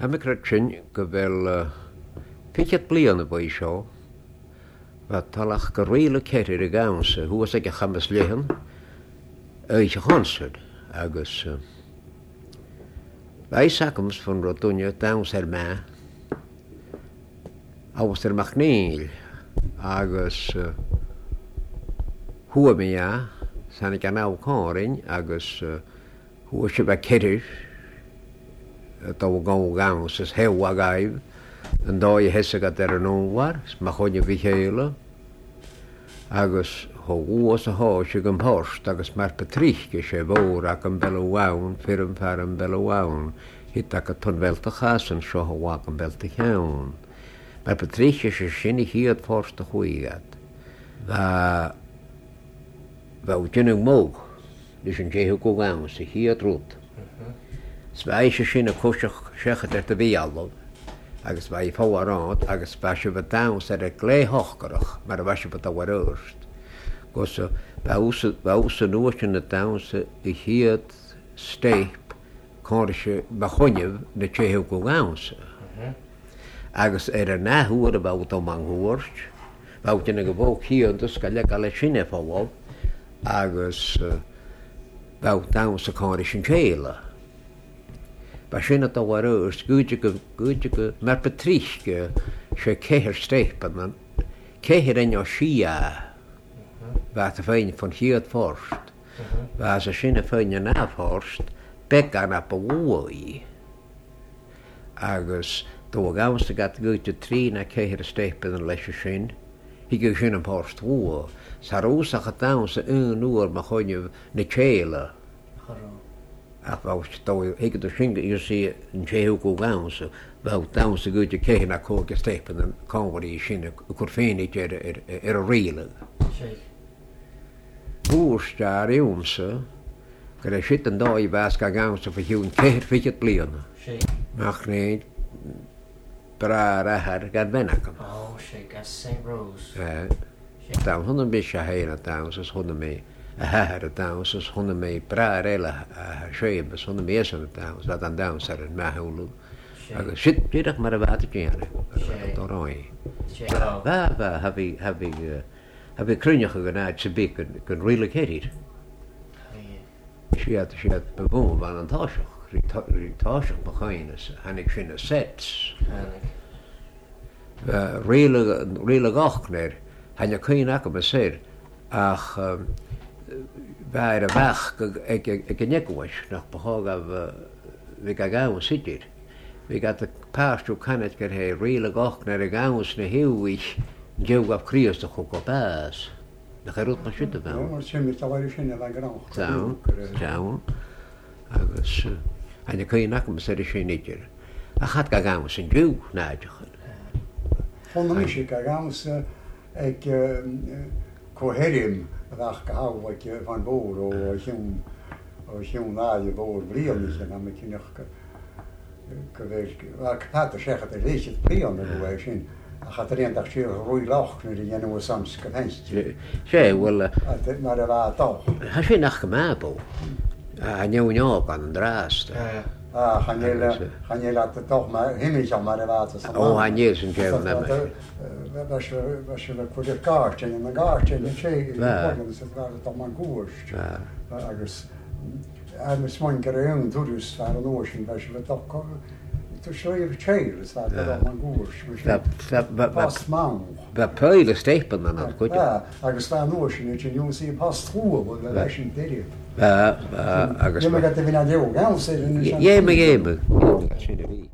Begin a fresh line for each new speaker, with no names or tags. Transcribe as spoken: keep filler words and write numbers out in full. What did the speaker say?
Amicrachin go bhfuil pichet bliana ba seo, ba talach go réile ceir a gása, thuas ag a chamas léhan, éis a chansad, agus ba sacams fan rotúne dams ar me, agus ar macnéil, agus thua mi a, sanna gan á cárin, agus thua se ba ceir, dá gá gámas is hew a gaibh, an dá i hesagad ar an ómhar, ma chuine bhí chéile, agus ho úas a há se an post, agus mar patríche sé bhór ac an bellháin, fir an fear an bellháin, hit ac a tun velta chasan seo há an belta cheann. Mar patríche sé sinna hiad fórst a chuigad. Bá bá dynnig móg, lys an déhu go gáin sa hiad rút. Sba se sinna cóiseach sechad ar a bhí allob, agus ba i fárád, agus ba se bh dams ar a gléhochgarach, mar a bhaise bh a warúst. Gos ba úsa nuasin na dams i hiad steip cáirise ba chuineh na téhu go gáinsa. Agus ar a náthúar a bh am an ghuairt, bhna go bh hiadas go le le sinna fáháil, agus bh dams a cáiris an chéile. Ba sinna tá warúst gúide go gúide go mar patríche sé céir steipan, céir in á sia, bá a féin fan hiad fórst, bá a sinna féin an náfórst, beg an ap a bhuaí. Agus dó gámsta gat gúide trí na céir steipan an leis sin, hí go sin an fórst bhua, sa rúsach a dámsa un úr ma chuineh na chéile. Ach bhás dó éigead singa ar sí an téhu go gámsa, bh dámsa gúide céir na cóga steipan an cáharí sinna chur féinnig ar a riile. Búrstear iúmsa, go é sit an dá i bheas go gámsa fa hiún céir fichiad bliana. Mach néid bra rahar gan benacham.
Oh, sé gas Saint Rose.
Dá hunna bis a héna dámsas hunna mé a hahar a dámsas hunna mé bra réile a séibas hunna mésan a dáms, dat an dáms ar an mehúlú. Agus sit dírach mar a bhata géanna, ar ráí. Bá, bá, hafi, hafi, hafi crúneach a gnáid sa bí gon riile céirir. Siad, siad bebún van an táiseach, rí táiseach ba cháinas, hannig sin a sets. Riile gachnéir, hannig chuin aca ba sér, ach bheir a bheach ag a negóis nach bathagah bhí a gáin sidir. Bhí gat a páistú canad gur hé riile gachnéir a gáins na hiúis dew gaf críosta chu go bás. Nach ar út mar siúta bheith.
Mar sin mis táhair sinna bheith grach.
Tán, tán, agus hannig chuin aca ba sér sin idir. A chat ga gáins an dú náideach.
Fonna mis a gáins ag cóhéirim bheach go hábhaid fan bór ó siún ó siún náide bór bríomnis a me cinech go bhéis bheach pata sechad a réisiad bríomna go bhéis sin. A chat a réantach siar rúi lach nu i dhéanamh sams go fenst.
Sé, well...
Mar a bheith doch.
Ha sé nach go mábó. A neúneág an an drást.
Chanéile a doch himimiis an mar a bheith.
Ó, hanéil sin céh na.
Bheis le chuidir gáirtein na gáirtein sé tá man gúist. Agus me smain gur an dúrús fear an ósin bheis le doch tu sléir chéir is bheith man gúist. Pas mám.
Bheith peile steipan an an chuide.
Agus fear an ósin é nú sí pas trúa bhil le leis sin déir.
Agus...
Dé me gat a bhína deú gáil sé.
Dhéime géime. Sinna bhí.